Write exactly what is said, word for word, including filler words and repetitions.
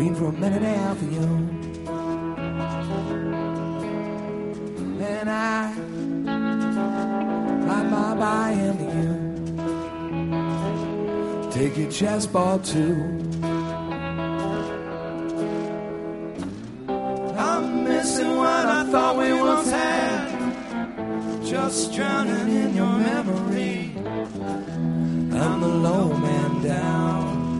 dream for a minute and a half of you. And I ride my by into you. Take your chest ball too. I'm missing what I thought we once had, just drowning in your memory. I'm the low man down.